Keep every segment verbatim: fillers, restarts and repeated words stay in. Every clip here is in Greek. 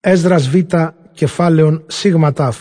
Έσδρας Β, κεφάλαιον Σίγμα Ταφ.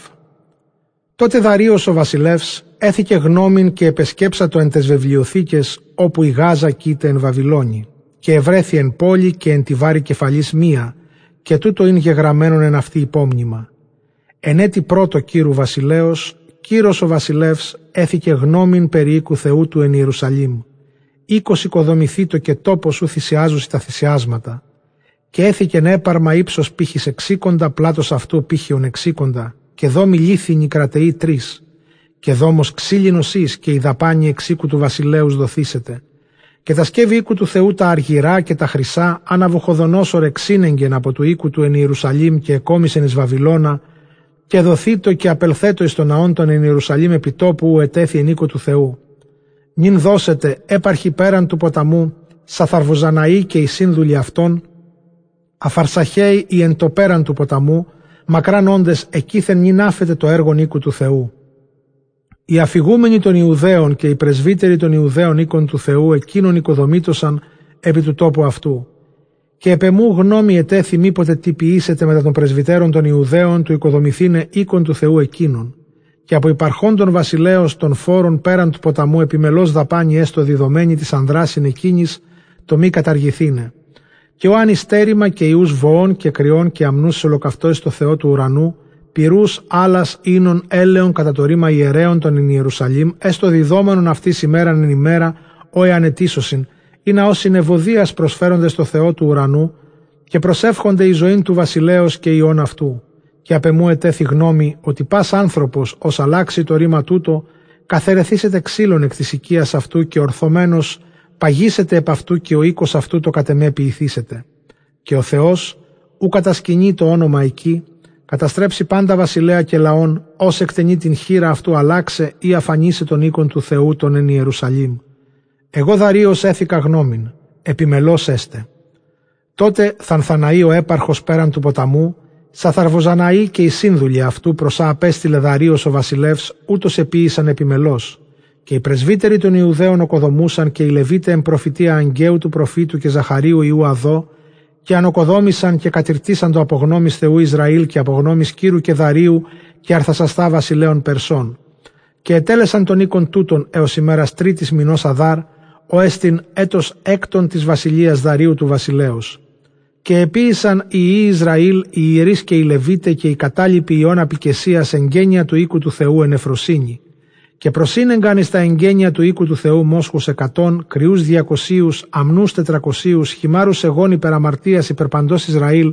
Τότε Δαρείος ο βασιλεύς έθηκε γνώμην και επεσκέψατο εν τες βεβλιοθήκες όπου η Γάζα κοίται εν Βαβυλώνη, και ευρέθη εν πόλη και εν τη βάρη κεφαλής μία, και τούτο είναι γεγραμμένον εν αυτή υπόμνημα. Εν έτη πρώτο κύρου βασιλέως, Κύρος ο βασιλεύς έθηκε γνώμην περί οίκου Θεού του εν Ιερουσαλήμ. Οίκος οικοδομηθήτο και τόπος ου θυσιάζουσι τα θυσιάσματα. Και έθηκεν έπαρμα ύψος πύχης εξήκοντα, πλάτος αυτού πύχιον εξήκοντα, και δόμοι λίθινοι κρατεοί τρεις, και δόμος ξύλινος εις, και η δαπάνη εξ οίκου του βασιλέους δοθήσεται. Και τα σκεύη οίκου του Θεού τα αργυρά και τα χρυσά, αν Ναβουχοδονόσορ εξήνεγγεν από του οίκου του εν Ιερουσαλήμ και εκόμισεν εις Βαβυλώνα, και δοθήτο και απελθέτω εις τον ναόν των εν Ιερουσαλήμ επιτόπου ου ετέθη εν οίκο του Θεού. Νυν δώσετε έπαρχη πέραν του ποταμού, Σαθαρβοζαναή και οι σύνδουλοι αυτών, Αφαρσαχαίοι οι εν το πέραν του ποταμού, μακράν όντες εκείθεν νυν άφετε το έργον οίκου του Θεού. Οι αφηγούμενοι των Ιουδαίων και οι πρεσβύτεροι των Ιουδαίων οίκων του Θεού εκείνον οικοδομήτωσαν επί του τόπου αυτού. Και επεμού γνώμη ετέθη μήποτε τι ποιήσετε μετά των πρεσβυτέρων των Ιουδαίων του οικοδομηθήνε οίκον του Θεού εκείνον. Και από υπαρχόντων βασιλέως των φόρων πέραν του ποταμού επιμελώς δαπάνη έστω διδομένη της ανδράσιν εκείνης το μη καταργηθήνε. Και ο ανιστέρημα και ιούς βοών και κρυών και αμνούς σε ολοκαυτός στο Θεό του ουρανού, πυρούς άλλας ίνων έλεον κατά το ρήμα ιερέων των εν Ιερουσαλήμ, έστω διδόμενον αυτής ημέραν εν ημέρα, ο εανετήσωσιν, ή να ως συνευωδίας προσφέρονται στο Θεό του ουρανού, και προσεύχονται η ζωήν του βασιλέως και ιών αυτού. Και απεμού ετέθη γνώμη ότι πας άνθρωπος ως αλλάξει το ρήμα τούτο, καθαιρεθήσετε ξύλων εκ της οικίας αυτού και ορθωμένος παγίσετε επ' αυτού και ο οίκος αυτού το κατεμέ ποιηθήσετε. Και ο Θεός, ου κατασκηνεί το όνομα εκεί, καταστρέψει πάντα βασιλέα και λαών, ως εκτενεί την χείρα αυτού αλλάξε ή αφανίσε τον οίκον του Θεού τον εν Ιερουσαλήμ. Εγώ Δαρείος έθηκα γνώμην, επιμελώς έστε. Τότε Θανθαναή ο έπαρχος πέραν του ποταμού, Σαθαρβοζαναή και οι σύνδουλοι αυτού προσά απέστειλε Δαρείος ο βασιλεύς, ούτως επίησαν επιμελώς. Και οι πρεσβύτεροι των Ιουδαίων οκοδομούσαν και οι Λεβίτε εν προφητεία Αγγαίου του προφήτου και Ζαχαρίου Ιού Αδώ, και ανοκοδόμησαν και κατηρτήσαν το απογνώμης Θεού Ισραήλ και απογνώμης Κύρου και Δαρίου και αρθασαστά βασιλέων Περσών. Και ετέλεσαν τον οίκον τούτον έως ημέρας τρίτης μηνός Αδάρ, ο έστιν έτος έκτον της βασιλείας Δαρίου του βασιλέως. Και επίησαν οι ιοί Ισραήλ, οι ιερείς και οι Λεβίτε και οι κατάλοιποι ιών απικεσίας εγγένεια του οίκου του Θεού εν Εφροσύνη. Και προσύνεγκαν εις τα εγγένεια του οίκου του Θεού μόσχους εκατόν, κρυούς διακοσίους, αμνούς τετρακοσίους, χυμάρους εγών υπεραμαρτίας υπερπαντός Ισραήλ,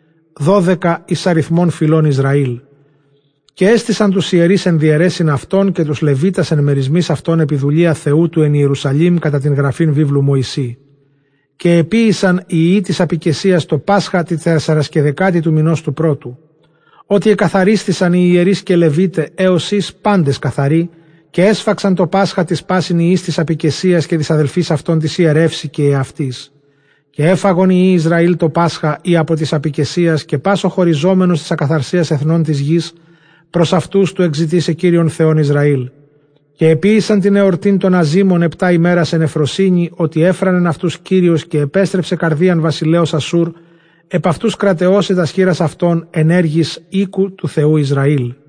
δώδεκα εις αριθμών φυλών Ισραήλ. Και έστησαν τους ιερείς εν διαιρέσιν αυτών και τους Λεβίτας εν μερισμής αυτών επί δουλεία Θεού του εν Ιερουσαλήμ κατά την γραφήν βίβλου Μωυσή. Και επίησαν οι ιοί της απικεσίας το Πάσχα τη τεσσαρασκεδεκάτη του μηνός του πρώτου. Ότι εκαθαρίστησαν οι ιερείς και Λεβίτε έως εις πάντες καθαροί, και έσφαξαν το Πάσχα της πάσιν ιής της απικεσίας και της αδελφής αυτών της ιερεύση και εαυτής. Και έφαγον οι ιοί Ισραήλ το Πάσχα ή από της απικεσίας και πάσο χωριζόμενος της ακαθαρσίας εθνών της γης, προς αυτούς του εξητήσε Κύριον Θεόν Ισραήλ. Και επίησαν την εορτήν των Αζήμων επτά ημέρας εν Εφροσύνη, ότι έφρανεν αυτούς Κύριος και επέστρεψε καρδίαν βασιλέως Ασούρ, επ' αυτούς κρατεώσει τα σχήρας αυτών ενέργης οίκου του Θεού Ισραήλ.